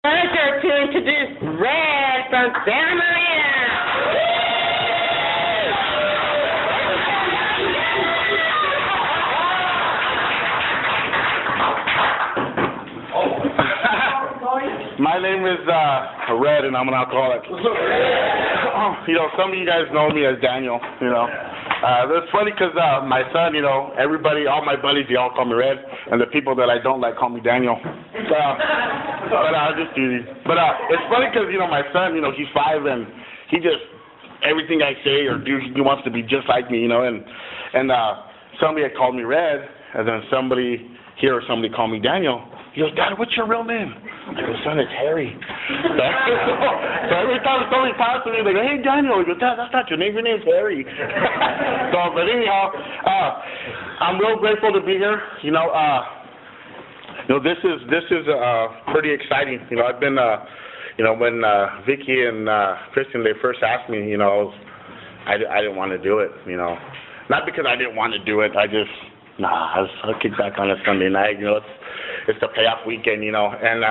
Pleasure to introduce Red from Santa Maria. My name is Red, and I'm an alcoholic. Some of you guys know me as Daniel. It's funny because my son, everybody, all my buddies, they all call me Red, and the people that I don't like call me Daniel. But I'll just do these. But it's funny because my son, he's 5, and he just everything I say or do, he wants to be just like me, and somebody had called me Red, and then somebody called me Daniel. He goes, Dad, what's your real name? I go, son, it's Harry. So every time somebody passes me, they go, hey, Daniel. I go, Dad, that's not your name. Your name's Harry. But anyhow, I'm real grateful to be here. This is pretty exciting. I've been, when Vicky and Kristen, they first asked me, I didn't want to do it, Not because I didn't want to do it. I'll kick back on a Sunday night, it's the payoff weekend, so,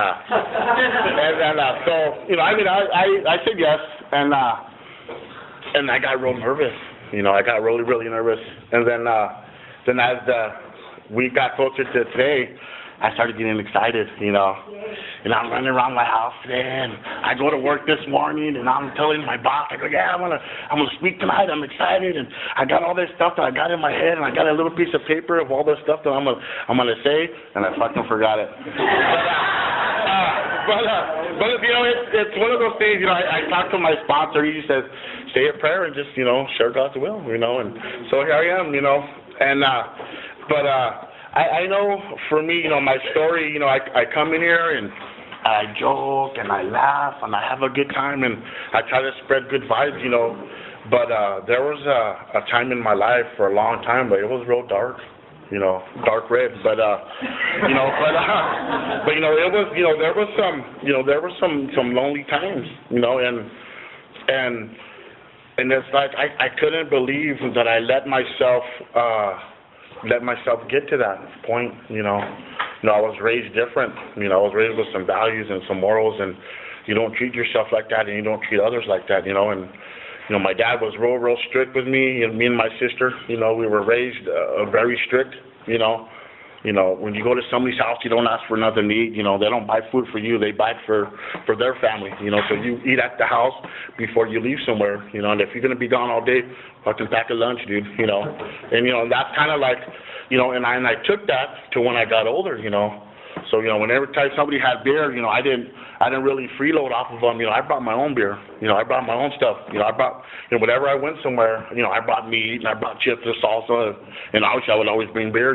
I said yes, and I got real nervous, I got really, really nervous, and then as the week got closer to today, I started getting excited, and I'm running around my house today, and I go to work this morning, and I'm telling my boss, I go, yeah, I'm gonna speak tonight. I'm excited, and I got all this stuff that I got in my head, and I got a little piece of paper of all this stuff that I'm gonna say, and I fucking forgot it. But it's one of those things. I talked to my sponsor. He says, say a prayer and just share God's will, and so here I am, and I know for me, my story, I come in here and I joke and I laugh and I have a good time and I try to spread good vibes, but there was a time in my life for a long time, but it was real dark, dark red, but it was, there were some lonely times, and it's like I couldn't believe that I let myself get to that point, I was raised different, I was raised with some values and some morals, and you don't treat yourself like that, and you don't treat others like that, and, my dad was real strict with me, and me and my sister, we were raised very strict, when you go to somebody's house, you don't ask for nothing to eat, they don't buy food for you, they buy it for their family, so you eat at the house before you leave somewhere, and if you're going to be gone all day, fucking pack a lunch, dude, and that's kind of like, and I took that to when I got older, so, whenever time somebody had beer, I didn't really freeload off of them, I brought my own beer, I brought my own stuff, I brought, whenever I went somewhere, I brought meat, and I brought chips and salsa, and obviously I would always bring beer,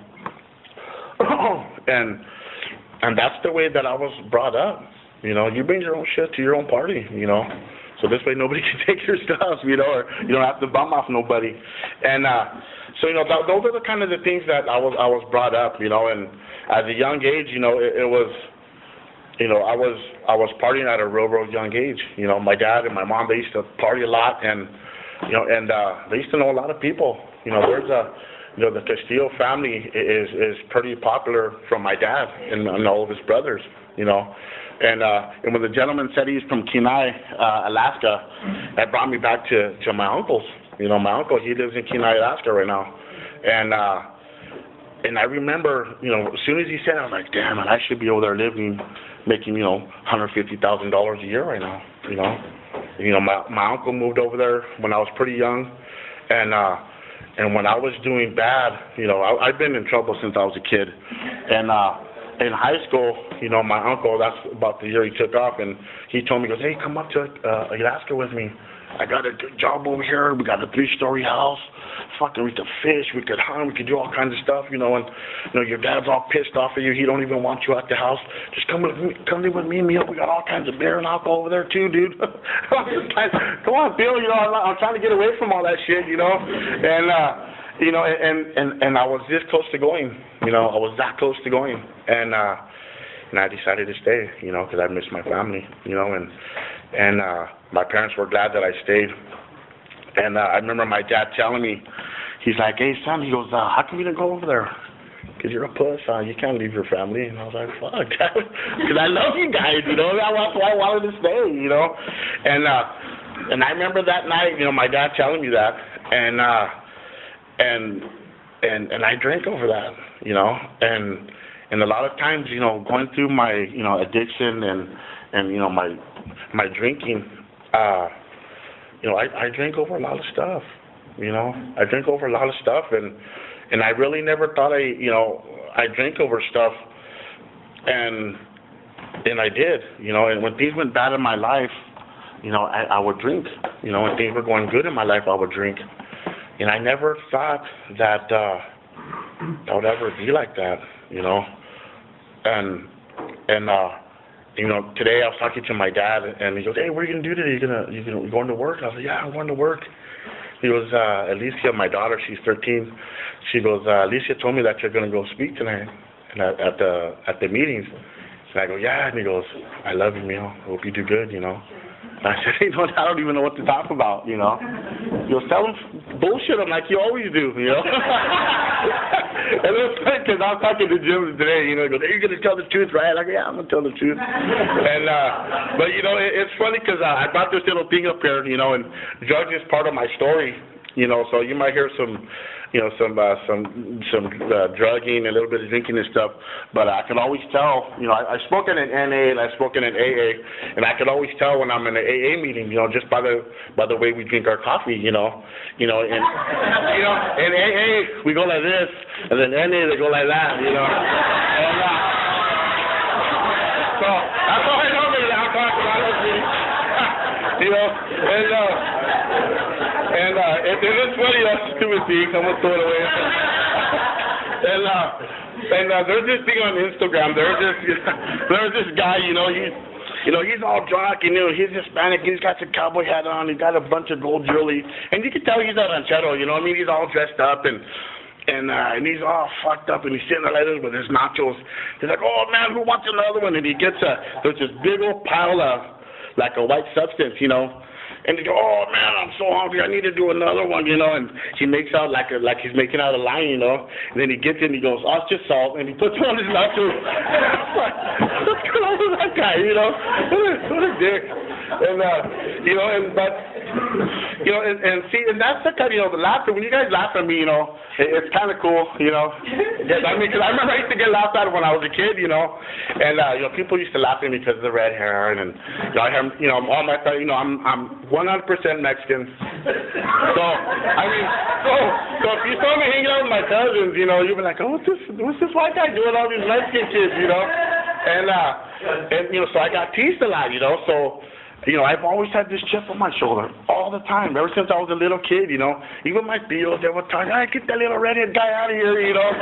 and that's the way that I was brought up, you bring your own shit to your own party, so this way nobody can take your stuff, or you don't have to bum off nobody, and so those are the kind of the things that I was brought up, and at a young age, it was, I was partying at a real young age, my dad and my mom, they used to party a lot, and they used to know a lot of people, there's a the Castillo family is pretty popular from my dad and all of his brothers, and when the gentleman said he's from Kenai, Alaska, that brought me back to my uncle's. My uncle, he lives in Kenai, Alaska right now, and I remember, as soon as he said it, I was like, damn, man, I should be over there making, $150,000 a year right now, my uncle moved over there when I was pretty young, and when I was doing bad, I've been in trouble since I was a kid, and in high school, my uncle, that's about the year he took off, and he told me, he goes, hey, come up to Alaska with me. I got a good job over here. We got a 3-story house. Fucking, we could fish. We could hunt. We could do all kinds of stuff, and your dad's all pissed off at you. He don't even want you at the house. Just come live with me and me. We got all kinds of beer and alcohol over there too, dude. Come on, Bill. I'm trying to get away from all that shit, and and I was this close to going. I was that close to going, and I decided to stay, because I missed my family, and my parents were glad that I stayed. And I remember my dad telling me, he's like, hey, son, he goes, how come you didn't go over there? because you're a puss, you can't leave your family. And I was like, fuck, because I love you guys, you know, that's why I wanted to stay, you know. And I remember that night, you know, my dad telling me that, and I drank over that, you know, and a lot of times, you know, going through my, you know, addiction and you know, my drinking, you know, I drank over a lot of stuff, you know. I drank over a lot of stuff, and I really never thought you know, I drank over stuff, and I did, you know. And when things went bad in my life, you know, I would drink. You know, when things were going good in my life, I would drink. And I never thought that I would ever be like that, you know. And you know, today I was talking to my dad, and he goes, "Hey, what are you gonna do today? You going to work?" And I was like, "Yeah, I'm going to work." He goes, "Alicia, my daughter, she's 13. She goes, Alicia told me that you're gonna go speak tonight at the meetings." And I go, "Yeah." And he goes, "I love you, Mio. I hope you do good, you know." And I said, "You know, I don't even know what to talk about, you know." He goes, "Tell him bullshit him like you always do, you know." And it was funny because I was talking to Jim today, you know. He goes, "Are you going to tell the truth, right?" I go, "Yeah, I'm going to tell the truth." And but you know, it's funny because I brought this little thing up here, you know, and drugs is part of my story, you know. So you might hear some, you know, some drugging, a little bit of drinking and stuff. But I can always tell, you know, I've spoken in NA and I've spoken in AA, and I can always tell when I'm in an AA meeting, you know, just by the way we drink our coffee, you know, and you know, in AA we go like this, and then NA they go like that, you know. And, so that's all I know. I'm talking about those meetings, you know, and it is funny, that's stupid thing. I'm gonna throw it away. And there's this thing on Instagram. There's this guy, you know, he's all drunk, you know, he's Hispanic, he's got some cowboy hat on, he's got a bunch of gold jewelry, and you can tell he's a ranchero, you know what I mean? He's all dressed up and he's all fucked up, and he's sitting there like this with his nachos. He's like, "Oh man, who wants another one?" And he gets there's this big old pile of like a white substance, you know. And he goes, "Oh man, I'm so hungry. I need to do another one, you know." And he makes out like he's making out a line, you know. And then he gets in, he goes, "Oh, it's just salt," and he puts it on his nachos. What's going on with that guy, you know? What a dick. And you know, but you know, and see, and that's the kind of, you know, the laughter. When you guys laugh at me, you know, it's kind of cool, you know. Yes, I mean, because I remember I used to get laughed at when I was a kid, you know. And you know, people used to laugh at me because of the red hair, and you know, I have, you know, all my, you know, I'm 100% Mexican. So I mean, so if you saw me hanging out with my cousins, you know, you'd be like, "Oh, what's this white guy doing all these Mexican kids," you know? And you know, so I got teased a lot, you know. So you know, I've always had this chip on my shoulder all the time, ever since I was a little kid, you know. Even my tios, they would talk, "Hey, get that little redhead guy out of here," you know.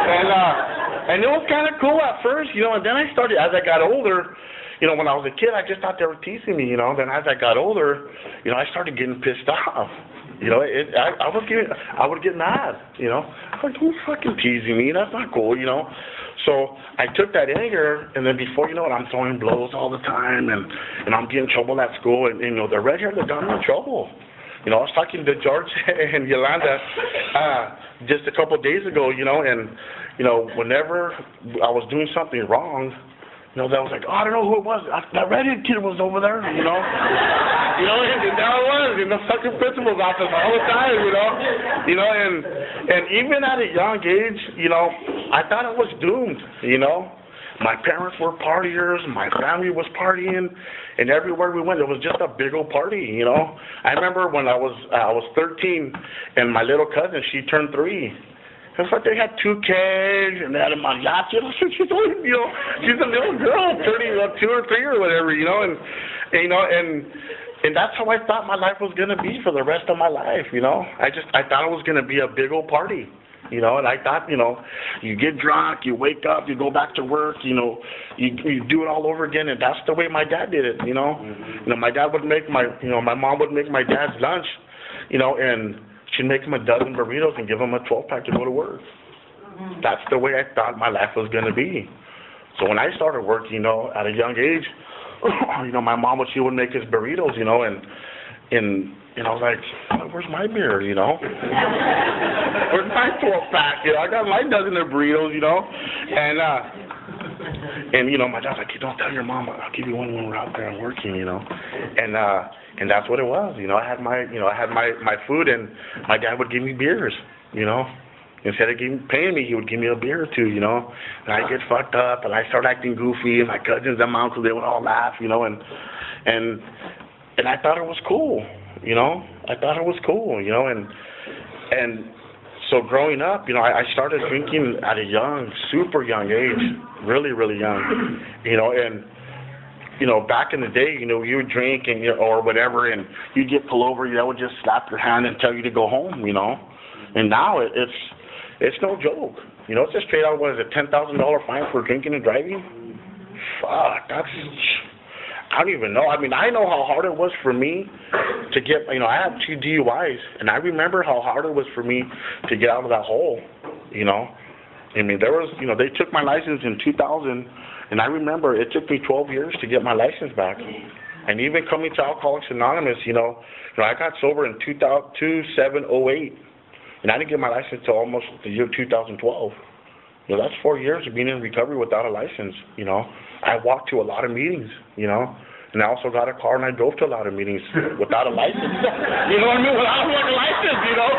And it was kind of cool at first, you know. And then I started, as I got older, you know, when I was a kid, I just thought they were teasing me, you know. Then as I got older, you know, I started getting pissed off. You know, I would get mad, you know. I'm like, "Who's fucking teasing me? That's not cool," you know. So I took that anger, and then before you know it, I'm throwing blows all the time, and I'm getting in trouble at school, and you know, the red hair, they got me in trouble. You know, I was talking to George and Yolanda just a couple of days ago, you know, and you know, whenever I was doing something wrong, you know, that was like, "Oh, I don't know who it was. That redhead kid was over there," you know. You know, and there I was in the fucking principal's office all the time, you know. You know, and even at a young age, you know, I thought I was doomed, you know. My parents were partiers, my family was partying, and everywhere we went, it was just a big old party, you know. I remember when I was 13, and my little cousin, she turned 3. It's like they had 2 kegs, and they had a mariachi. She's only, you know, she's a little girl, turning 2 or 3 or whatever, you know, and you know, and that's how I thought my life was gonna be for the rest of my life, you know. I thought it was gonna be a big old party, you know, and I thought, you know, you get drunk, you wake up, you go back to work, you know, you do it all over again, and that's the way my dad did it, you know. Mm-hmm. You know, my dad would make my mom would make my dad's lunch, you know, and she'd make him a dozen burritos and give him a 12-pack to go to work. Mm-hmm. That's the way I thought my life was going to be. So when I started working, you know, at a young age, you know, my mom she would make us burritos, you know, and and I was like, where's my beer, you know? Where's my 12-pack? You know, I got my dozen of burritos, you know? And you know, my dad's like, hey, don't tell your mom. I'll give you one when we're out there and working, you know? And that's what it was, you know? I had my food, and my dad would give me beers, you know? Instead of paying me, he would give me a beer or two, you know? And I'd get fucked up, and I'd start acting goofy, and my cousins and my uncles, they would all laugh, you know? And I thought it was cool, you know? I thought it was cool, you know? And so growing up, you know, I started drinking at a super young age, really, really young, you know? And, you know, back in the day, you know, you would drink and or whatever, and you'd get pulled over, you know, would just slap your hand and tell you to go home, you know? And now it's no joke. You know, it's just straight out, what is it, $10,000 fine for drinking and driving? Fuck, I don't even know. I mean, I know how hard it was for me to get, you know, I had 2 DUIs, and I remember how hard it was for me to get out of that hole, you know. I mean, there was, you know, they took my license in 2000, and I remember it took me 12 years to get my license back. And even coming to Alcoholics Anonymous, you know, I got sober in 2008, and I didn't get my license until almost the year 2012. You know, that's 4 years of being in recovery without a license, you know. I walked to a lot of meetings, you know, and I also got a car and I drove to a lot of meetings without a license. You know what I mean? Without a license, you know,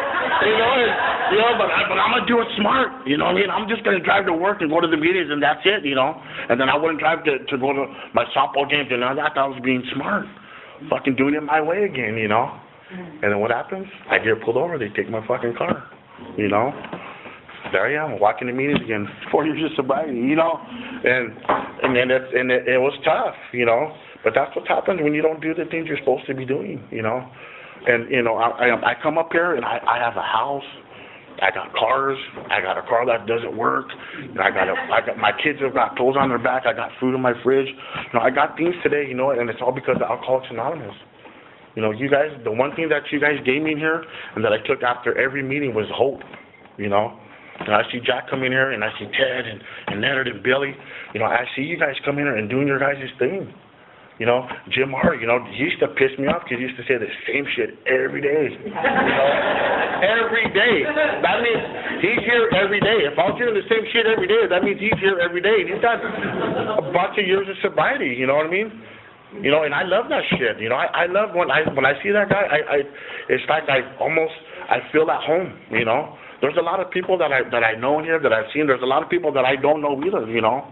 but I'm gonna do it smart. You know what I mean? I'm just gonna drive to work and go to the meetings and that's it, you know. And then I wouldn't drive to go to my softball games and all that. I was being smart, fucking doing it my way again, you know. And then what happens? I get pulled over. They take my fucking car, you know. There I am, walking the meetings again, 4 years of sobriety, you know, and then it was tough, you know, but that's what happens when you don't do the things you're supposed to be doing, you know, and you know, I come up here and I have a house, I got cars, I got a car that doesn't work, and I got my kids have got clothes on their back, I got food in my fridge, you know, I got things today, you know, and it's all because of Alcoholics Anonymous. You know, you guys, the one thing that you guys gave me in here and that I took after every meeting was hope, you know. And I see Jack come in here, and I see Ted and Leonard and Billy. You know, I see you guys come in here and doing your guys' thing. You know, Jim Hart, you know, he used to piss me off because he used to say the same shit every day. You know, every day. That means he's here every day. If I was hearing the same shit every day, that means he's here every day. And he's got a bunch of years of sobriety, you know what I mean? You know, and I love that shit. You know, I love when I see that guy, it's like I feel at home, you know? There's a lot of people that I know in here that I've seen. There's a lot of people that I don't know either, you know.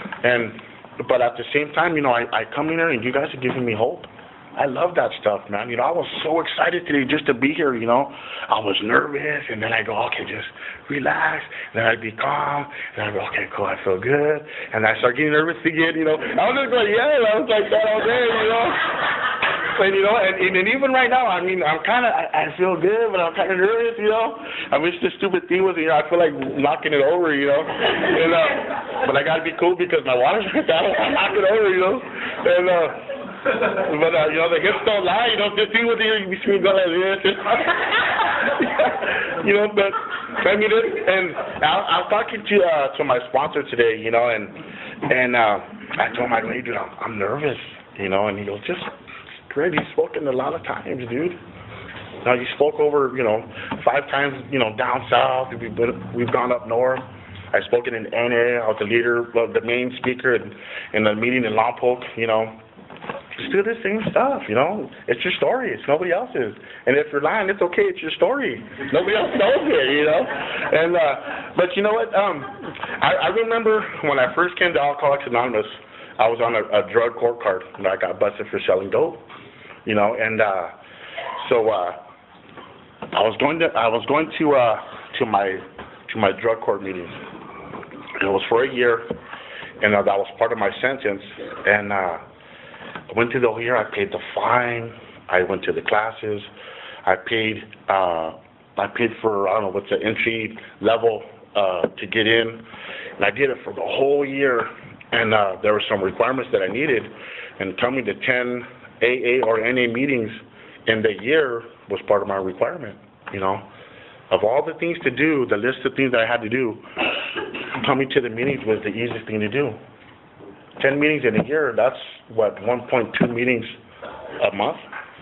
But at the same time, you know, I come in here and you guys are giving me hope. I love that stuff, man. You know, I was so excited today just to be here, you know. I was nervous, and then I go, okay, just relax. And then I'd be calm, and I'd go, okay, cool, I feel good. And I start getting nervous again, you know. I was just going, yeah, I was like that all day, you know. And, you know, and even right now, I mean, I feel good, but I'm kind of nervous, you know. I wish this stupid thing was, you know, I feel like knocking it over, you know. And, but I got to be cool because my water's right down. I knock it over, you know. And, but, you know, the hips don't lie, you know. This thing with you see me go like this. You know, but, I mean, and I was talking to my sponsor today, you know, and I told him, I go, hey, dude, I'm nervous, you know, and he goes, just... Greg, you've spoken a lot of times, dude. Now, you spoke over, you know, 5 times, you know, down south. We've gone up north. I've spoken in NA. I was the leader, the main speaker in the meeting in Lompoc, you know. Just do the same stuff, you know. It's your story. It's nobody else's. And if you're lying, it's okay. It's your story. Nobody else knows it, you know. And but you know what? I remember when I first came to Alcoholics Anonymous, I was on a drug court card, and I got busted for selling dope. You know, and so I was going to my drug court meeting. And it was for a year, and that was part of my sentence. And I went to the whole year. I paid the fine. I went to the classes. I paid for, I don't know what's the entry level to get in, and I did it for the whole year. And there were some requirements that I needed, and coming to 10 AA or NA meetings in the year was part of my requirement, you know. Of all the things to do, the list of things that I had to do, coming to the meetings was the easiest thing to do. 10 meetings in a year, that's, what, 1.2 meetings a month?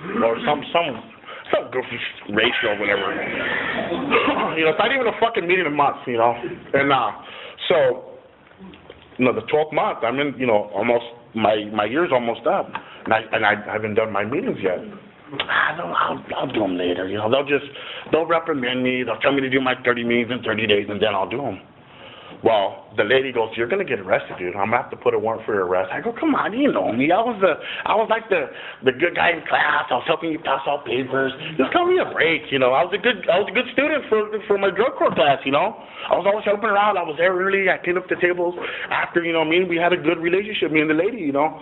or some goofy ratio or whatever. You know, it's not even a fucking meeting a month, you know. And so, you know, the 12th month, I'm in, you know, almost my year's almost up, and I haven't done my meetings yet. I'll do them later, you know. They'll reprimand me. They'll tell me to do my 30 meetings in 30 days, and then I'll do them. Well, the lady goes, "You're gonna get arrested, dude. I'm gonna have to put a warrant for your arrest." I go, "Come on, you know me. I was like the good guy in class. I was helping you pass all papers. Just call me a break, you know. I was a good student for my drug court class, you know. I was always helping around. I was there early. I cleaned up the tables. After, you know, we had a good relationship, me and the lady, you know."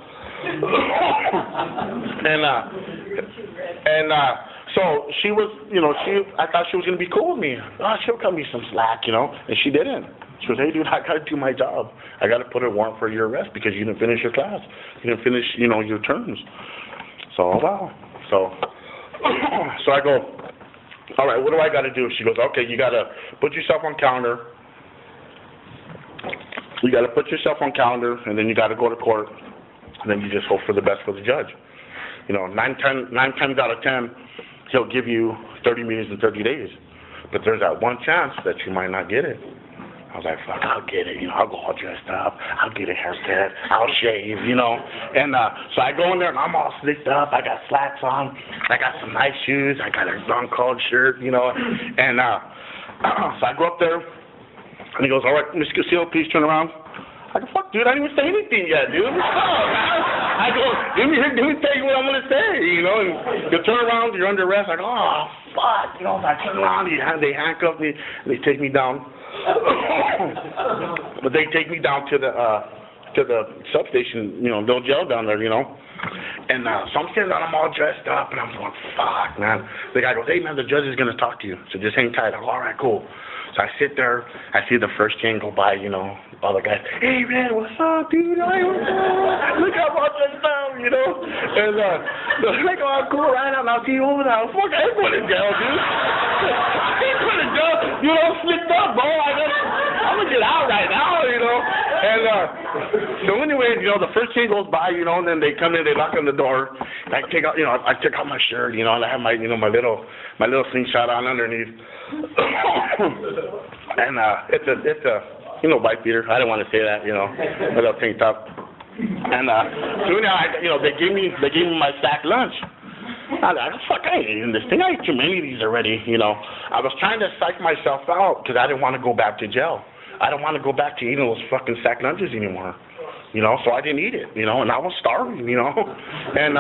So she was, you know, I thought she was gonna be cool with me. Oh, she'll cut me some slack, you know, and she didn't. She goes, "Hey, dude, I gotta do my job. I gotta put a warrant for your arrest because you didn't finish your class. You didn't finish, you know, your terms." So, wow. So I go, "All right, what do I gotta do?" She goes, "Okay, you gotta put yourself on calendar. You gotta put yourself on calendar, and then you gotta go to court, and then you just hope for the best for the judge. You know, 9 times out of 10, he'll give you 30 meetings in 30 days. But there's that one chance that you might not get it." I was like, "Fuck, I'll get it. You know, I'll go all dressed up. I'll get a haircut. I'll shave, you know." And so I go in there, and I'm all slicked up. I got slacks on. I got some nice shoes. I got a long-collared shirt, you know. And so I go up there, and he goes, "All right, Mr. Castillo, please turn around." I go, "Fuck, dude, I didn't even say anything yet, dude." I go, let me tell you what I'm going to say, you know. And you turn around, you're under arrest. I go, "Oh, fuck." You know, so I turn around, they handcuff me, they take me down. But they take me down to the substation, you know, little jail down there, you know. And so I'm sitting there, I'm all dressed up, and I'm going, "Fuck, man." The guy goes, "Hey, man, the judge is going to talk to you, so just hang tight." I go, "All right, cool." So I sit there, I see the first chain go by, you know, all the guys, "Hey, man, what's up, dude? Hey, what's up? Look how I'm all dressed up," you know. And they're like, "Oh, cool, right now, I'll see you over there." Fuck, I ain't going to jail, dude. I ain't going to jail. You know, slicked up, bro. I'm going to get out right now, you know. And so anyways, you know, the first chain goes by, you know, and then they come in, they knock on the door. And I take out, you know, I took out my shirt, you know, and I have my, you know, my little slingshot on underneath. And it's a you know, white beater. I didn't want to say that, you know, a little tank top. And so you know, they gave me my sack lunch. I go, "Fuck, I ain't eating this thing. I ate too many of these already, you know." I was trying to psych myself out because I didn't want to go back to jail. I don't want to go back to eating those fucking sack lunches anymore, you know. So I didn't eat it, you know, and I was starving, you know. And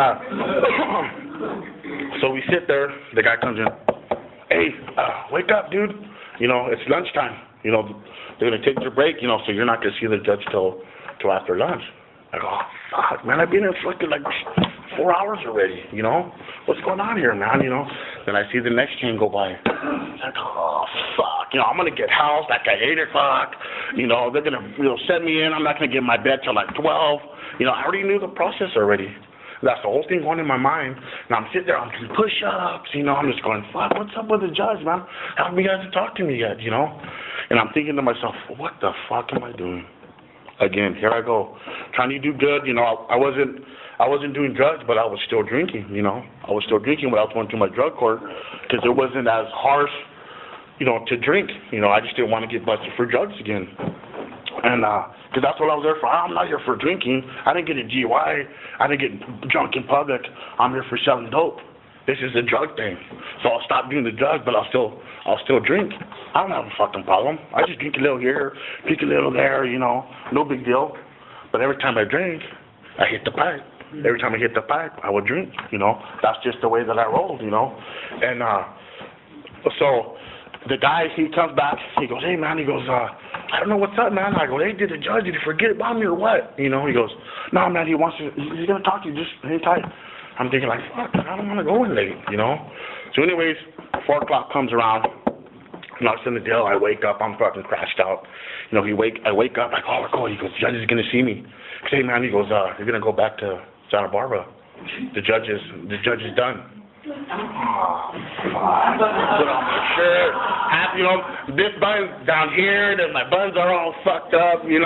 so we sit there. The guy comes in. "Hey, wake up, dude. You know, it's lunchtime. You know, they're gonna take their break, you know, so you're not gonna see the judge till after lunch." I go, "Oh, fuck, man, I've been in fucking like 4 hours already, you know? What's going on here, man, you know?" Then I see the next chain go by. I'm like, "Oh, fuck, you know, I'm gonna get housed like at 8 o'clock, you know, they're gonna, you know, send me in, I'm not gonna get my bed till like 12, you know, I already knew the process already." That's the whole thing going in my mind. And I'm sitting there, I'm doing push-ups, you know, I'm just going, "Fuck, what's up with the judge, man? How come you guys haven't talked to me yet, you know?" And I'm thinking to myself, what the fuck am I doing? Again, here I go, trying to do good, you know. I wasn't doing drugs, but I was still drinking, you know. I was still drinking when I was going through my drug court because it wasn't as harsh, you know, to drink. You know, I just didn't want to get busted for drugs again. And because that's what I was there for. I'm not here for drinking. I didn't get a DUI. I didn't get drunk in public. I'm here for selling dope. This is a drug thing. So I'll stop doing the drugs, but I'll still drink. I don't have a fucking problem. I just drink a little here, drink a little there, you know, no big deal. But every time I drink, I hit the pipe. Every time I hit the pipe, I would drink, you know. That's just the way that I rolled, you know. And so the guy, he comes back, he goes, "Hey, man," he goes, "I don't know what's up, man." I go, "Hey, did the judge, did he forget about me or what?" You know, he goes, "No, man, he's going to talk to you, just hang tight." I'm thinking like, fuck, I don't want to go in late, you know. So anyways, 4 o'clock comes around, and I was in the jail. I wake up, I'm fucking crashed out. You know, I wake up, like, "Oh, we're cool." He goes, "The judge is going to see me." I say, "Hey, man," he goes, "You're going to go back to Santa Barbara. The judge is done." Oh, fuck. Put on my shirt, this bun's down here, then my buns are all fucked up, and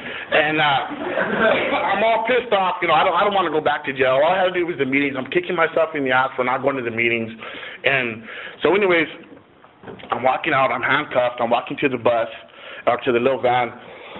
I'm all pissed off, I don't want to go back to jail. All I had to do was the meetings. I'm kicking myself in the ass for not going to the meetings. And so anyways, I'm walking out, I'm handcuffed, I'm walking to the bus, or to the little van.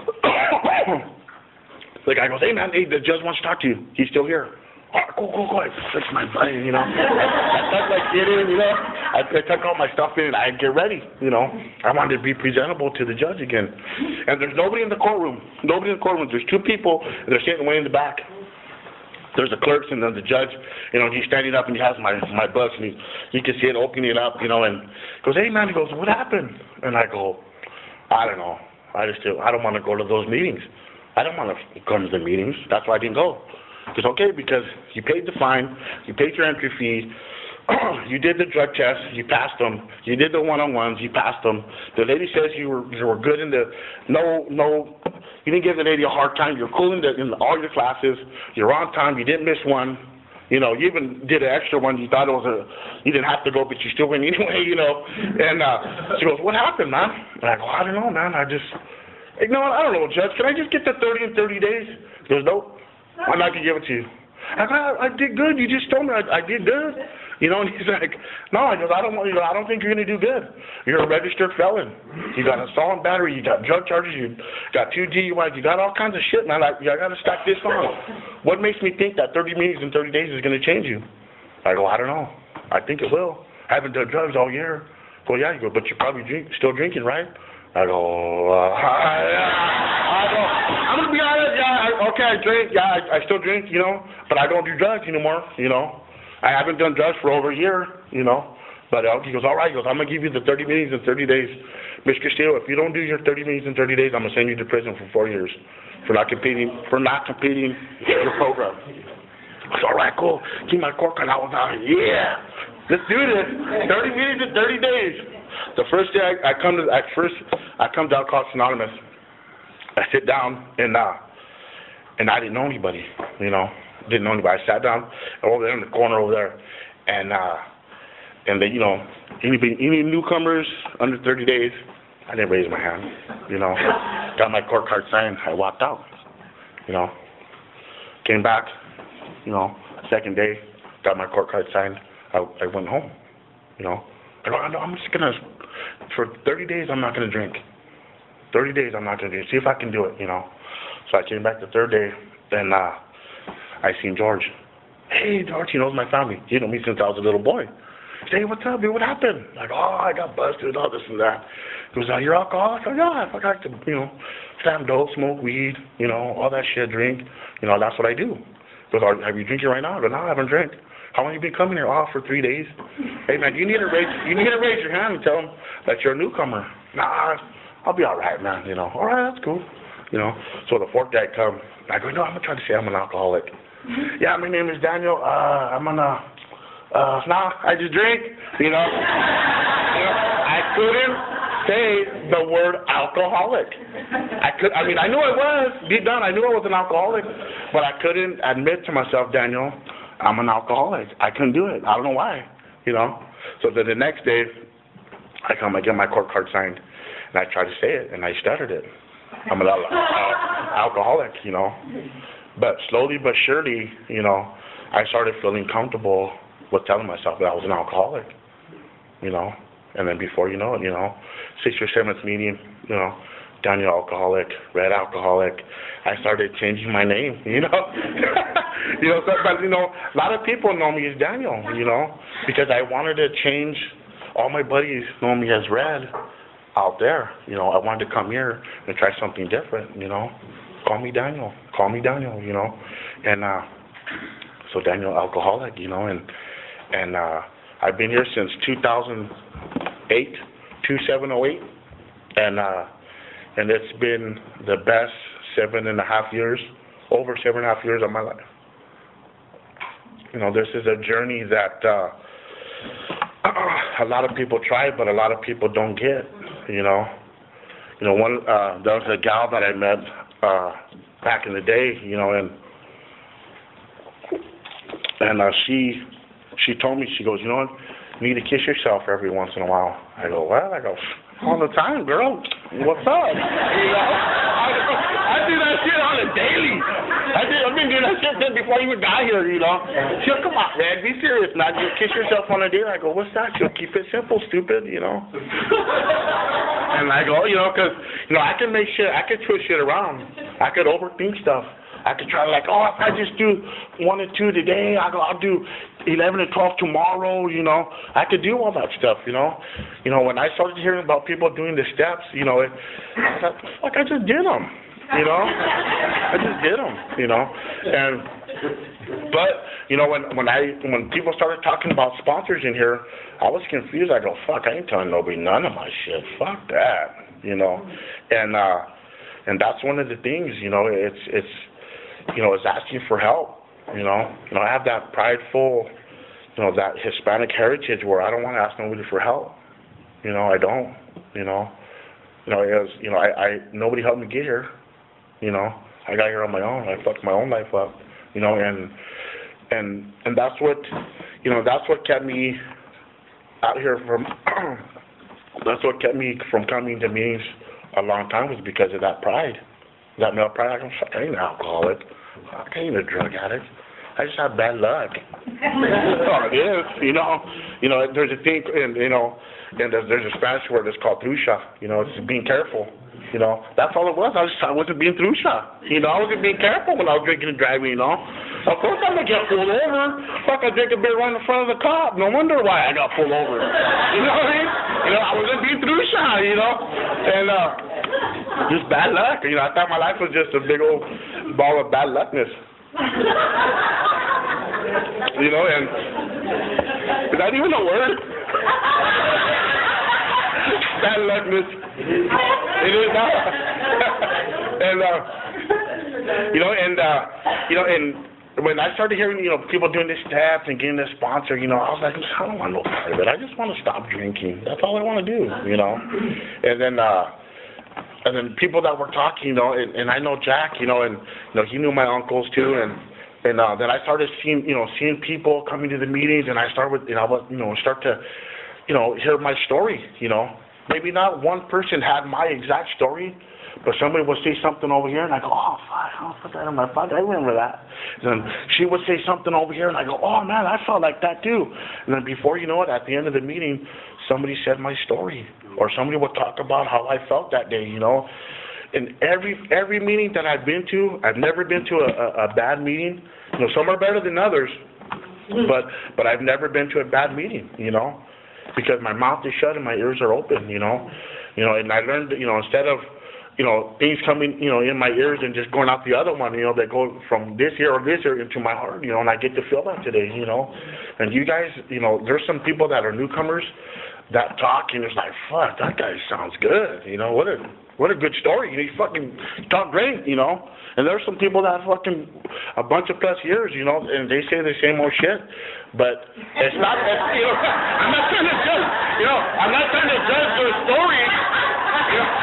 The guy goes, hey man, the judge wants to talk to you. He's still here. All right, go. I fix my button, I tuck my shit in, I tuck all my stuff in, I get ready, I wanted to be presentable to the judge again. And there's nobody in the courtroom. There's two people, and they're sitting way in the back. There's the clerks and then the judge, he's standing up and he has my bus, and he can see it opening it up, and goes, hey man, he goes, what happened? And I go, I don't know. I don't want to go to those meetings. I don't want to come to the meetings. That's why I didn't go. It's okay because you paid the fine, you paid your entry fee, you did the drug test, you passed them, you did the one-on-ones, you passed them. The lady says you were good in the you didn't give the lady a hard time. You're cool in all your classes. You're on time. You didn't miss one. You even did an extra one. You thought you didn't have to go, but you still went anyway. And she goes, what happened, man? And I go, I don't know, man. I don't know, Judge. Can I just get the 30 in 30 days? He goes, nope. I'm not going to give it to you. I did good. You just told me I did good. And he's like, no. I don't think you're going to do good. You're a registered felon. You got assault and battery. You got drug charges. You got 2 DUIs. You got all kinds of shit, man. I got to stack this on. What makes me think that 30 meetings in 30 days is going to change you? I go, I don't know. I think it will. I haven't done drugs all year. Well, yeah. You go, but you're probably still drinking, right? I go, I'm going to be honest, okay, I drink, I still drink, but I don't do drugs anymore, I haven't done drugs for over a year, but he goes, all right, he goes, I'm going to give you the 30 meetings in 30 days. Mr. Steele, if you don't do your 30 meetings in 30 days, I'm going to send you to prison for 4 years for not completing your program. I said, all right, cool, keep my court card. I was out, yeah, let's do this, 30 meetings in 30 days. The first day I come to Alcoholics Anonymous, I sit down and I didn't know anybody, didn't know anybody. I sat down over there in the corner over there, and they, any newcomers under 30 days, I didn't raise my hand, got my court card signed, I walked out, came back, second day, got my court card signed, I went home, I'm just going to, for 30 days, I'm not going to drink. 30 days, I'm not going to drink. See if I can do it, So I came back the third day, and I seen George. Hey, George, he knows my family. He knows me since I was a little boy. He said, hey, what's up, dude? What happened? Like, I got busted, all this and that. He goes, you're alcoholic? I go, yeah, I like to, slam dope, smoke weed, all that shit, drink. That's what I do. He goes, have you drinking right now? I go, no, I haven't drank. How long you been coming here? For 3 days. Hey man, you need to raise your hand and tell them that you're a newcomer. Nah, I'll be all right, man. All right, that's cool. So the fourth day I come, I go, I'm gonna try to say I'm an alcoholic. Yeah, my name is Daniel. I just drink. I couldn't say the word alcoholic. I knew I was deep down. I knew I was an alcoholic, but I couldn't admit to myself, Daniel, I'm an alcoholic. I couldn't do it. I don't know why, So then the next day, I come, I get my court card signed, and I try to say it, and I stuttered it. I'm an alcoholic, But slowly but surely, I started feeling comfortable with telling myself that I was an alcoholic, And then before you know it, 6th or 7th meeting, Daniel Alcoholic, Red Alcoholic. I started changing my name, But a lot of people know me as Daniel, because I wanted to change. All my buddies know me as Red out there, I wanted to come here and try something different, Call me Daniel, And so Daniel Alcoholic, and I've been here since 2008, 2708, and it's been the best 7.5 years, over 7.5 years of my life. This is a journey that a lot of people try, but a lot of people don't get. There was a gal that I met back in the day, and she told me, she goes, you know what, you need to kiss yourself every once in a while. I go, what? I go, all the time, girl. What's up? You know, I do that shit on a daily. I've been doing that shit since before you got here, you know. She goes, come on, man, be serious. Now, you kiss yourself on a daily. I go, what's that? She'll keep it simple, stupid, you know. And I go, you know, because, you know, I can make shit, I can twist shit around. I could overthink stuff. I could try like, oh, if I just do 1 and 2 today, I'll do 11 and 12 tomorrow, you know. I could do all that stuff, you know. You know, when I started hearing about people doing the steps, you know, I thought, fuck, I just did them, you know. I just did them, you know. But, you know, when people started talking about sponsors in here, I was confused. I go, fuck, I ain't telling nobody none of my shit. Fuck that, you know. And that's one of the things, you know, it's you know, is asking for help, you know. You know, I have that prideful, you know, that Hispanic heritage where I don't want to ask nobody for help. You know, I don't, you know. You know, it was, you know, I nobody helped me get here, you know. I got here on my own. I fucked my own life up, you know, and that's what, you know, that's what kept me out here from, that's what kept me from coming to meetings a long time, was because of that pride. That male pride. I go, fuck, I ain't an alcoholic. Fuck, I ain't a drug addict. I just have bad luck. That's all it is, you know. You know, there's a thing, and you know, and there's a Spanish word that's called trucha. You know, it's being careful. You know, that's all it was. I wasn't being trucha. You know, I wasn't being careful when I was drinking and driving. You know, of course I'm gonna get pulled over. Fuck, I drink a beer right in front of the cop. No wonder why I got pulled over. You know what I mean? You know, I wasn't being trucha. You know, and just bad luck. You know, I thought my life was just a big old ball of bad luckness. You know, and is that even a word? Bad luckness. It is now. And you know, and when I started hearing, you know, people doing this steps and getting this sponsor, you know, I was like, I don't want no part of it. I just want to stop drinking. That's all I want to do, you know. And then people that were talking, you know, and I know Jack, you know, and you know, he knew my uncles too, and then I started seeing people coming to the meetings, and I started with, start to, you know, hear my story, you know. Maybe not one person had my exact story, but somebody would say something over here, and I go, oh, fuck, I'll put that in my pocket. I remember that. And then she would say something over here, and I go, oh, man, I felt like that too. And then before you know it, at the end of the meeting, somebody said my story, or somebody would talk about how I felt that day, you know. In every meeting that I've been to, I've never been to a bad meeting. You know, some are better than others, but I've never been to a bad meeting, you know, because my mouth is shut and my ears are open, you know. And I learned, you know, instead of, you know, things coming, you know, in my ears and just going out the other one, you know, that go from this ear or this ear into my heart, you know, and I get to feel that today, you know. And you guys, you know, there's some people that are newcomers that talk, and it's like, fuck, that guy sounds good, you know, what a good story, you know, you fucking talk great, you know. And there's some people that have fucking a bunch of plus years, you know, and they say the same old shit, but it's not, you know, I'm not trying to judge, you know, I'm not trying to judge their story, you know.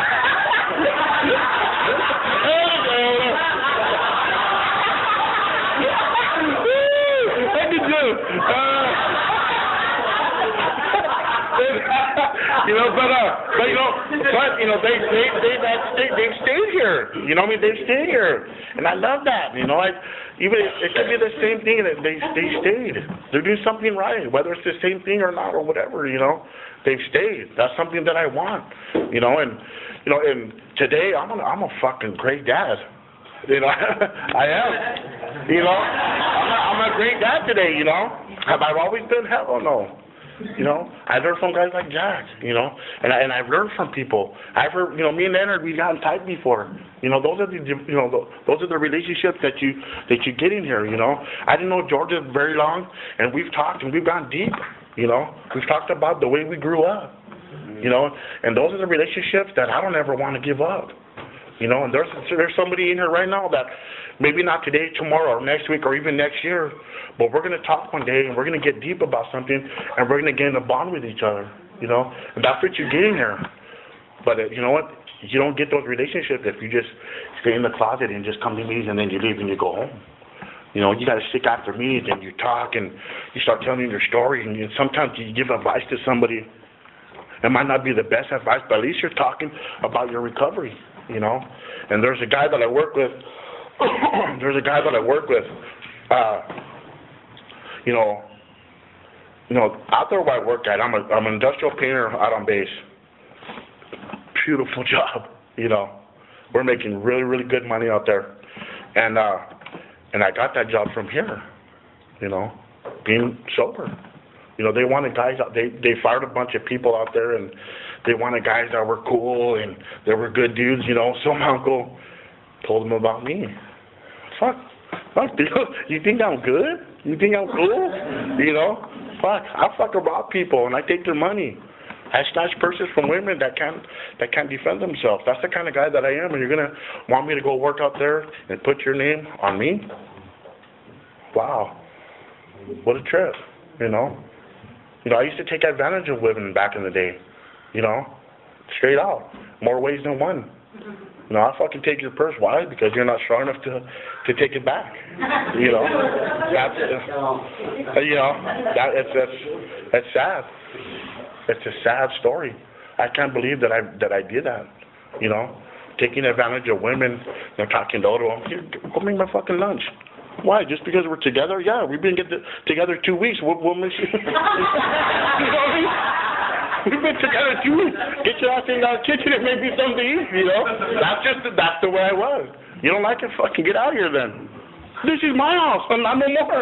You know, but you know, they've stayed here. You know what I mean? They've stayed here, and I love that. You know, even it could be the same thing that they stayed. They're doing something right, whether it's the same thing or not or whatever. You know, they've stayed. That's something that I want. You know, and today I'm a fucking great dad. You know, I am. You know, I'm a great dad today. You know, have I always been? Hell no. You know, I learned from guys like Jack, you know, and I've learned from people. I've heard, you know, me and Leonard, we've gotten tight before. You know, those are the relationships that you get in here, you know. I didn't know Georgia very long, and we've talked and we've gone deep, you know. We've talked about the way we grew up, you know, and those are the relationships that I don't ever want to give up. You know, and there's somebody in here right now that maybe not today, tomorrow, or next week, or even next year, but we're going to talk one day, and we're going to get deep about something, and we're going to get in a bond with each other, you know, and that's what you get in here. But you know what? You don't get those relationships if you just stay in the closet and just come to meetings and then you leave and you go home. You know, you got to stick after meetings and you talk and you start telling your story, and sometimes you give advice to somebody. It might not be the best advice, but at least you're talking about your recovery, you know. And there's a guy that I work with. You know, out there where I work at, I'm an industrial painter out on base. Beautiful job, you know. We're making really, really good money out there, and I got that job from here, you know, being sober. You know, they wanted guys out. They fired a bunch of people out there, and they wanted guys that were cool and they were good dudes, you know. So my uncle told them about me. Fuck, dude, you think I'm good? You think I'm cool? You know, fuck, I fucking rob people and I take their money. I snatch purses from women that can't defend themselves. That's the kind of guy that I am, and you're gonna want me to go work out there and put your name on me? Wow, what a trip, you know. You know, I used to take advantage of women back in the day, you know, straight out, more ways than one. You know, I fucking take your purse. Why? Because you're not strong enough to take it back. You know, that's sad. It's a sad story. I can't believe that I did that. You know, taking advantage of women and talking to them. Here, go make my fucking lunch. Why? Just because we're together? Yeah, we've been together 2 weeks. We'll miss you. You know what I mean? We've been together 2 weeks. Get your ass in the kitchen and make me something to eat, you know? That's the way I was. You don't like it? Fucking get out of here then. This is my house, and I'm no more.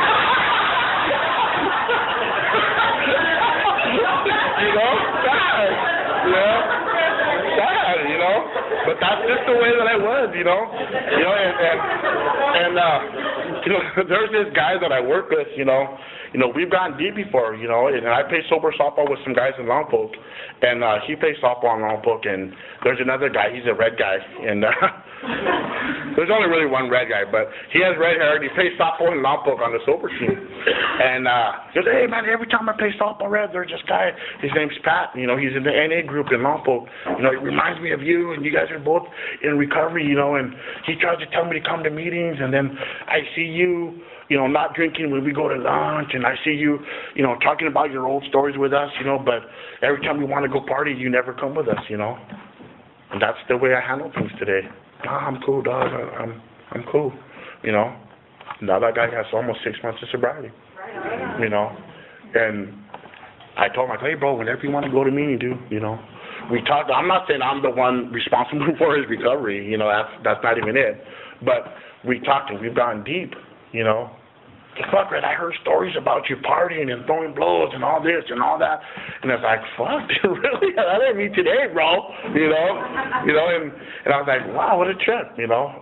You know? Sad. You know? Sad, you know? But that's just the way that I was, you know? You know, and you know, there's this guy that I work with, you know, we've gotten deep before, you know, and I play sober softball with some guys in Lompoc, and he plays softball in Lompoc, and there's another guy, he's a red guy, and there's only really one red guy, but he has red hair, and he plays softball in Lompoc on the sober team, and he goes, hey man, every time I play softball red, there's this guy, his name's Pat, you know, he's in the NA group in Lompoc, you know, it reminds me of you, and you guys are both in recovery, you know, and he tries to tell me to come to meetings, and then I see you, you know, not drinking when we go to lunch, and I see you, you know, talking about your old stories with us, you know, but every time we want to go party, you never come with us, you know. And that's the way I handle things today. Nah, I'm cool, dog. I'm cool, you know. Now that guy has almost 6 months of sobriety, you know. And I told him, like, hey, bro, whenever you want to go to meeting, dude, you know. We talked. I'm not saying I'm the one responsible for his recovery, you know. That's not even it. But we talked and we've gone deep, you know. Fuck, Red, I heard stories about you partying and throwing blows and all this and all that. And I was like, fuck, dude, really? That ain't me today, bro. You know, and I was like, wow, what a trip, you know,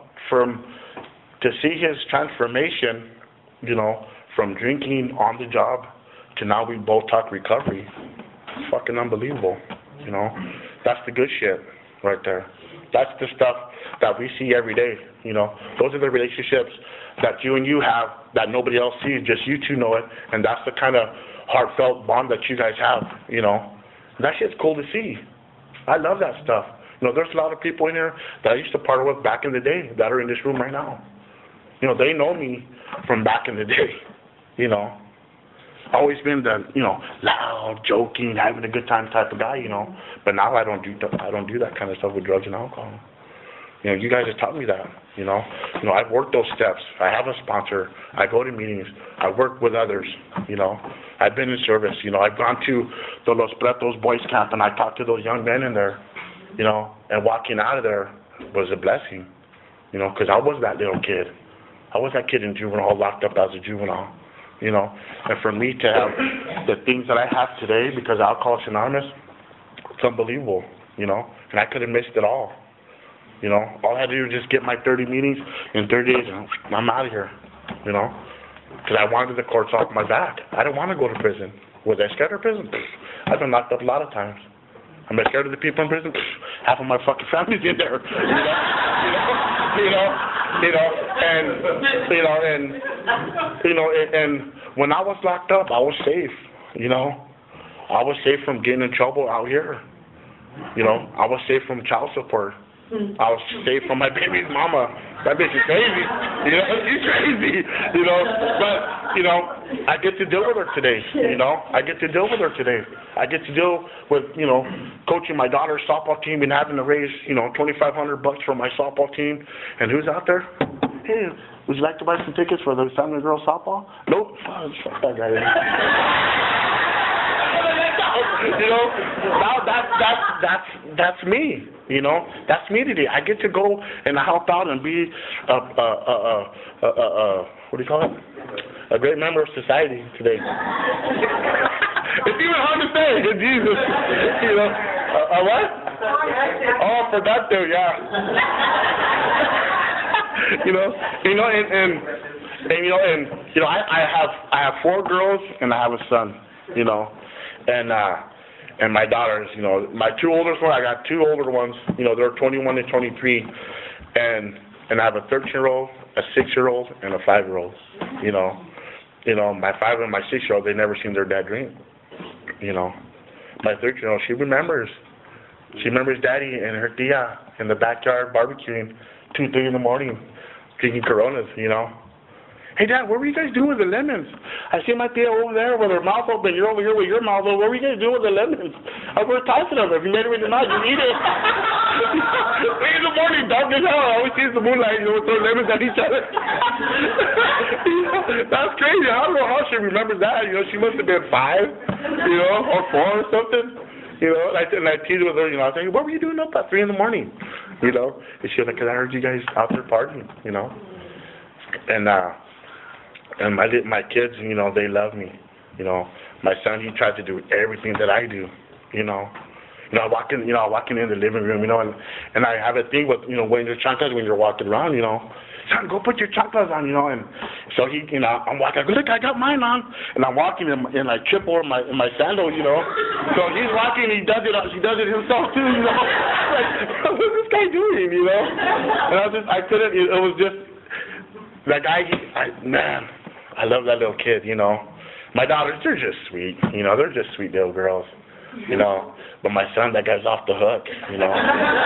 to see his transformation, you know, from drinking on the job to now we both talk recovery. It's fucking unbelievable, you know. That's the good shit right there. That's the stuff that we see every day, you know. Those are the relationships that you and you have that nobody else sees, just you two know it, and that's the kind of heartfelt bond that you guys have, you know. That shit's cool to see. I love that stuff. You know, there's a lot of people in here that I used to partner with back in the day that are in this room right now. You know, they know me from back in the day, you know. Always been the, you know, loud, joking, having a good time type of guy, you know. But now I don't do that kind of stuff with drugs and alcohol. You know, you guys have taught me that, you know. You know, I've worked those steps. I have a sponsor. I go to meetings. I work with others, you know. I've been in service, you know. I've gone to the Los Pretos Boys Camp, and I talked to those young men in there, you know. And walking out of there was a blessing, you know, because I was that little kid. I was that kid in juvenile, locked up as a juvenile, you know. And for me to have the things that I have today because of Alcoholics Anonymous, it's unbelievable, you know. And I could have missed it all. You know, all I had to do was just get my 30 meetings in 30 days, and I'm out of here, you know, because I wanted the courts off my back. I didn't want to go to prison. Was I scared of prison? I've been locked up a lot of times. Am I scared of the people in prison? Half of my fucking family's in there, and when I was locked up, I was safe, you know. I was safe from getting in trouble out here. You know, I was safe from child support. I was safe from my baby's mama. That bitch is crazy. You know, she's crazy. You know, but, you know, I get to deal with her today. You know, I get to deal with her today. I get to deal with, you know, coaching my daughter's softball team and having to raise, you know, $2,500 for my softball team. And who's out there? Hey, would you like to buy some tickets for the Family Girls softball? Nope. Oh, fuck that guy. You know, now that's me. You know, that's me today. I get to go and help out and be what do you call it? A great member of society today. It's even hard to say. Jesus, you know, what? Oh, productive, yeah. you know, I have 4 girls and I have a son. You know. And my daughters, you know, my 2 oldest ones, I got 2 older ones, you know, they're 21 and 23, and I have a 13-year-old, a 6-year-old, and a 5-year-old, you know, my 5 and my 6-year-old, they never seen their dad drink, you know, my 13-year-old, she remembers daddy and her tia in the backyard barbecuing 2, 3 in the morning, drinking Coronas, you know. Hey, Dad, what were you guys doing with the lemons? I see my tia over there with her mouth open. You're over here with your mouth open. What were you guys doing with the lemons? We're tossing them. If you made it or not, you eat it. 3 in the morning, dark as hell. I always see the moonlight, you know, throw lemons at each other. That's crazy. I don't know how she remembers that. You know, she must have been 5, you know, or 4 or something. You know, and I teased with her, you know, I was like, what were you doing up at 3 in the morning? You know, and she was like, because I heard you guys out there partying, you know. And my kids, you know, they love me. You know, my son, he tries to do everything that I do. You know, I walk in the living room, you know, and I have a thing with, you know, wearing your chanclas when you're walking around, you know. Son, go put your chanclas on, you know. And so he, you know, I'm walking. I go, look, I got mine on, and I'm walking and I trip over my sandal, you know. So he's walking, he does it himself too, you know. Like, what's this guy doing, you know? And I couldn't. It was just that guy. Man. I love that little kid, you know. My daughters, they're just sweet, you know. They're just sweet little girls, you know. But my son, that guy's off the hook, you know.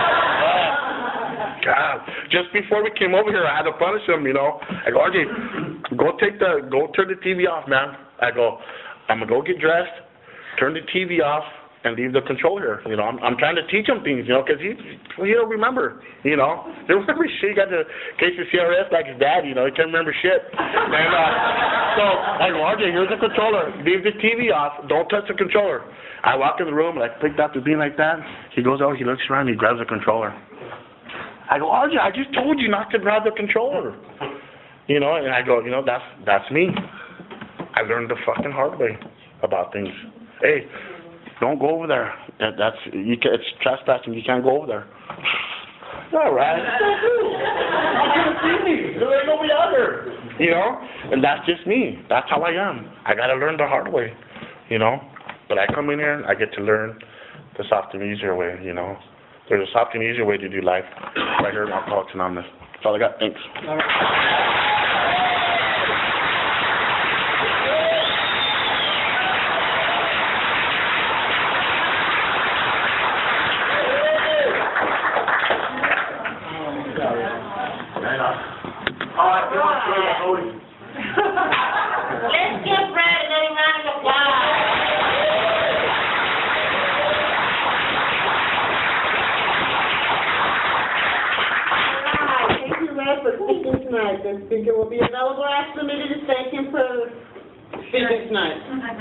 God, just before we came over here, I had to punish him, you know. I go, RJ, go turn the TV off, man. I go, I'm gonna go get dressed, turn the TV off, and leave the controller. You know, I'm trying to teach him things, you know, because he don't remember, you know. He remember shit. He got the case of CRS like his dad, you know. He can't remember shit. And so I go, RJ, here's the controller. Leave the TV off. Don't touch the controller. I walk in the room, and I picked up the bean like that. He goes out, he looks around, he grabs the controller. I go, RJ, I just told you not to grab the controller. You know, and I go, you know, that's me. I learned the fucking hard way about things. Hey, don't go over there. It's trespassing. You can't go over there. All right. You can't see me. There ain't nobody out there. You know? And that's just me. That's how I am. I got to learn the hard way. You know? But I come in here and I get to learn the soft and easier way, you know? There's a soft and easier way to do life. Right here in Alcoholics Anonymous. That's all I got. Thanks. All right. Let's give Brad another round of applause. Thank you, Brad, for speaking tonight. The speaker will be available after the meeting to thank him for speaking tonight.